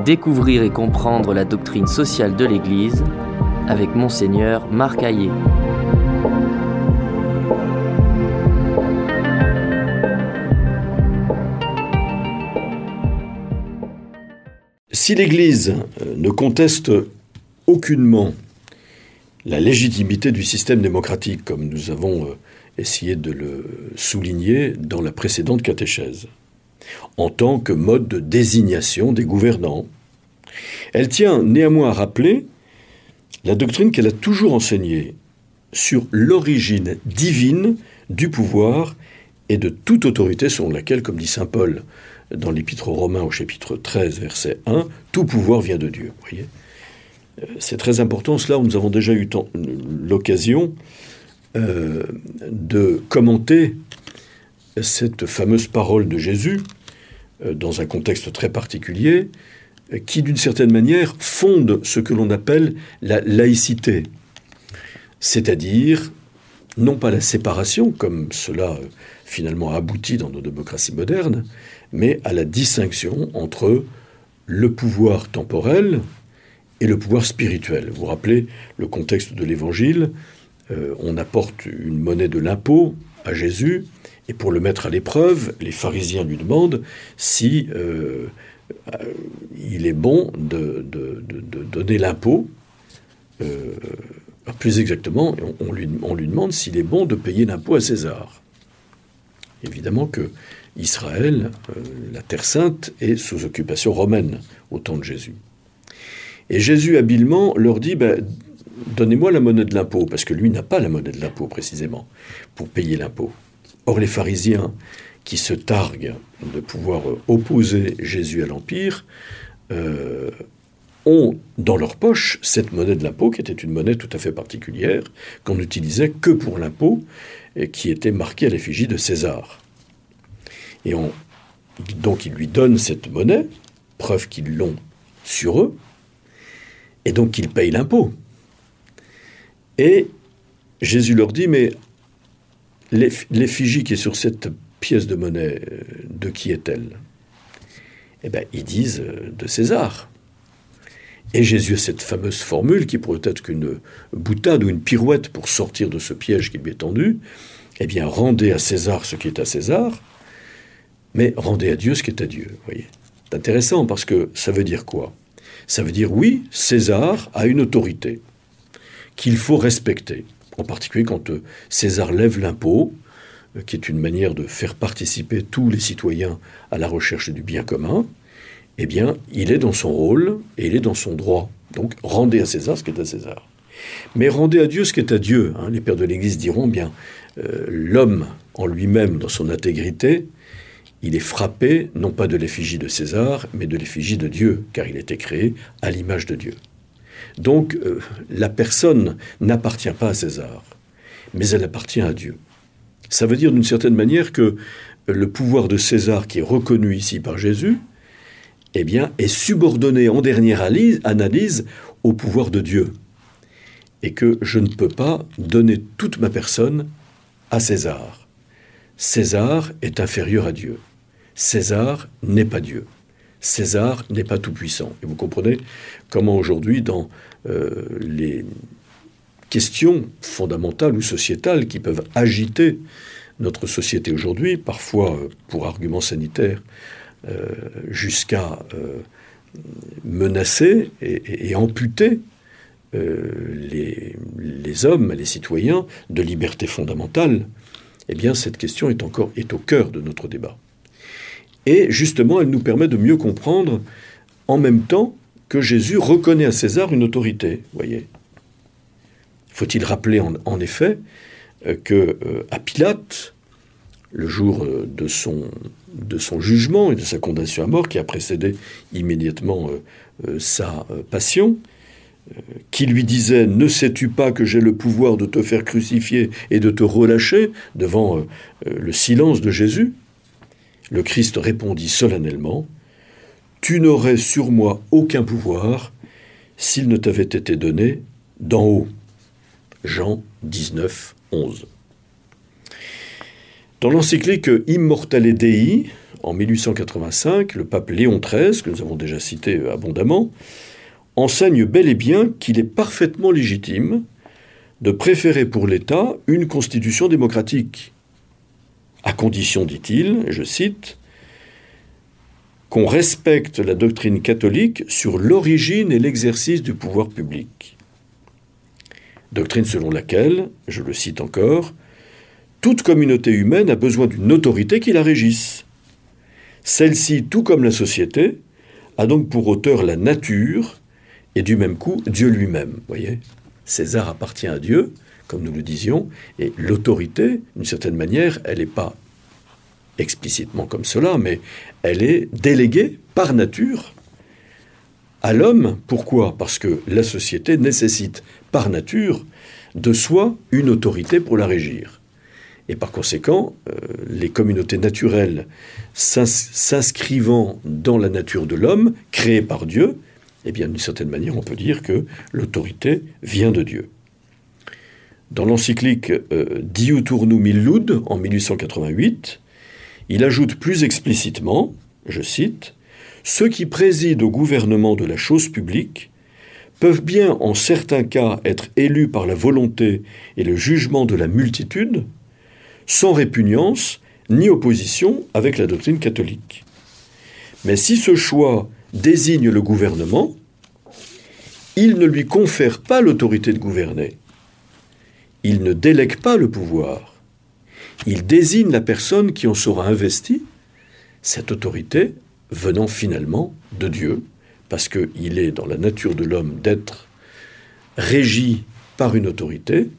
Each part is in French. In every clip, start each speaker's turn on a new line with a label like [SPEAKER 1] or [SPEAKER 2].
[SPEAKER 1] Découvrir et comprendre la doctrine sociale de l'Église avec Monseigneur Marc Hayet.
[SPEAKER 2] Si l'Église ne conteste aucunement la légitimité du système démocratique, comme nous avons essayé de le souligner dans la précédente catéchèse, en tant que mode de désignation des gouvernants, elle tient néanmoins à rappeler la doctrine qu'elle a toujours enseignée sur l'origine divine du pouvoir et de toute autorité selon laquelle, comme dit saint Paul dans l'Épître aux Romains au chapitre 13, verset 1, tout pouvoir vient de Dieu. Vous voyez ? C'est très important, cela, nous avons déjà eu l'occasion de commenter cette fameuse parole de Jésus dans un contexte très particulier qui, d'une certaine manière, fonde ce que l'on appelle la laïcité, c'est-à-dire non pas la séparation, comme cela finalement aboutit dans nos démocraties modernes, mais à la distinction entre le pouvoir temporel et le pouvoir spirituel. Vous vous rappelez le contexte de l'Évangile, on apporte une monnaie de l'impôt à Jésus, et pour le mettre à l'épreuve, les pharisiens lui demandent si il est bon de donner l'impôt. Plus exactement, on lui demande s'il est bon de payer l'impôt à César. Évidemment que Israël, la Terre Sainte, est sous occupation romaine au temps de Jésus. Et Jésus, habilement, leur dit donnez-moi la monnaie de l'impôt, parce que lui n'a pas la monnaie de l'impôt, précisément, pour payer l'impôt. Or, les pharisiens, qui se targuent de pouvoir opposer Jésus à l'Empire, ont dans leur poche cette monnaie de l'impôt, qui était une monnaie tout à fait particulière, qu'on n'utilisait que pour l'impôt, et qui était marquée à l'effigie de César. Et donc ils lui donnent cette monnaie, preuve qu'ils l'ont sur eux, et donc ils payent l'impôt. Et Jésus leur dit, mais l'effigie qui est sur cette pièce de monnaie, de qui est-elle ? Eh bien, ils disent de César. Et Jésus a cette fameuse formule qui pourrait être qu'une boutade ou une pirouette pour sortir de ce piège qui lui est tendu. Eh bien, rendez à César ce qui est à César, mais rendez à Dieu ce qui est à Dieu. Voyez. C'est intéressant parce que ça veut dire quoi ? Ça veut dire, oui, César a une autorité qu'il faut respecter. En particulier quand César lève l'impôt, qui est une manière de faire participer tous les citoyens à la recherche du bien commun, eh bien, il est dans son rôle et il est dans son droit. Donc, rendez à César ce qui est à César. Mais rendez à Dieu ce qui est à Dieu. Les pères de l'Église diront, bien, l'homme en lui-même, dans son intégrité, il est frappé, non pas de l'effigie de César, mais de l'effigie de Dieu, car il a été créé à l'image de Dieu. Donc, la personne n'appartient pas à César, mais elle appartient à Dieu. Ça veut dire d'une certaine manière que le pouvoir de César, qui est reconnu ici par Jésus, eh bien, est subordonné en dernière analyse au pouvoir de Dieu. Et que je ne peux pas donner toute ma personne à César. César est inférieur à Dieu. César n'est pas Dieu. César n'est pas tout-puissant. Et vous comprenez comment aujourd'hui, dans les questions fondamentales ou sociétales qui peuvent agiter notre société aujourd'hui, parfois pour arguments sanitaires, jusqu'à menacer et amputer les hommes, les citoyens de liberté fondamentale, eh bien cette question est au cœur de notre débat. Et justement, elle nous permet de mieux comprendre en même temps que Jésus reconnaît à César une autorité. Voyez. Faut-il rappeler en effet qu'à Pilate, le jour de son jugement et de sa condamnation à mort, qui a précédé immédiatement sa passion, qui lui disait « Ne sais-tu pas que j'ai le pouvoir de te faire crucifier et de te relâcher » devant le silence de Jésus, le Christ répondit solennellement « Tu n'aurais sur moi aucun pouvoir s'il ne t'avait été donné d'en haut. » Jean 19, 11. Dans l'encyclique Immortale Dei, en 1885, le pape Léon XIII, que nous avons déjà cité abondamment, enseigne bel et bien qu'il est parfaitement légitime de préférer pour l'État une constitution démocratique, à condition, dit-il, je cite, qu'on respecte la doctrine catholique sur l'origine et l'exercice du pouvoir public. Doctrine selon laquelle, je le cite encore, toute communauté humaine a besoin d'une autorité qui la régisse. Celle-ci, tout comme la société, a donc pour auteur la nature et du même coup Dieu lui-même. Vous voyez, César appartient à Dieu, comme nous le disions, et l'autorité, d'une certaine manière, elle n'est pas explicitement comme cela, mais elle est déléguée par nature à l'homme. Pourquoi ? Parce que la société nécessite par nature de soi une autorité pour la régir. Et par conséquent, les communautés naturelles s'inscrivant dans la nature de l'homme, créée par Dieu, eh bien, d'une certaine manière, on peut dire que l'autorité vient de Dieu. Dans l'encyclique Diuturnum Illud, en 1888, il ajoute plus explicitement, je cite, « Ceux qui président au gouvernement de la chose publique peuvent bien, en certains cas, être élus par la volonté et le jugement de la multitude, sans répugnance ni opposition avec la doctrine catholique. Mais si ce choix désigne le gouvernement, il ne lui confère pas l'autorité de gouverner. Il ne délègue pas le pouvoir. Il désigne la personne qui en sera investie, cette autorité venant finalement de Dieu, parce qu'il est dans la nature de l'homme d'être régi par une autorité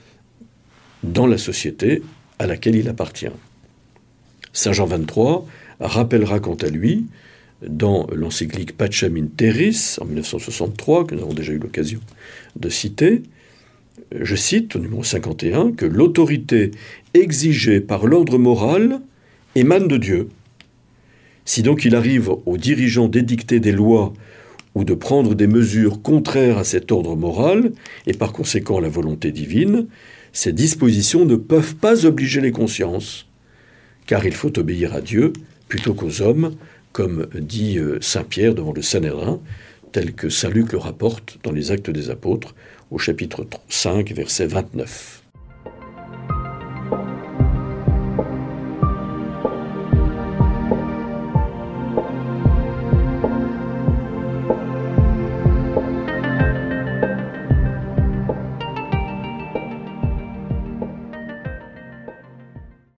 [SPEAKER 2] dans la société à laquelle il appartient. Saint Jean XXIII rappellera quant à lui, dans l'encyclique Pacem in Terris, en 1963, que nous avons déjà eu l'occasion de citer, je cite au numéro 51, que l'autorité exigée par l'ordre moral émane de Dieu. Si donc il arrive aux dirigeants d'édicter des lois ou de prendre des mesures contraires à cet ordre moral, et par conséquent à la volonté divine, ces dispositions ne peuvent pas obliger les consciences, car il faut obéir à Dieu plutôt qu'aux hommes, comme dit saint Pierre devant le Sanhédrin, tel que saint Luc le rapporte dans les Actes des Apôtres, au chapitre 5, verset 29.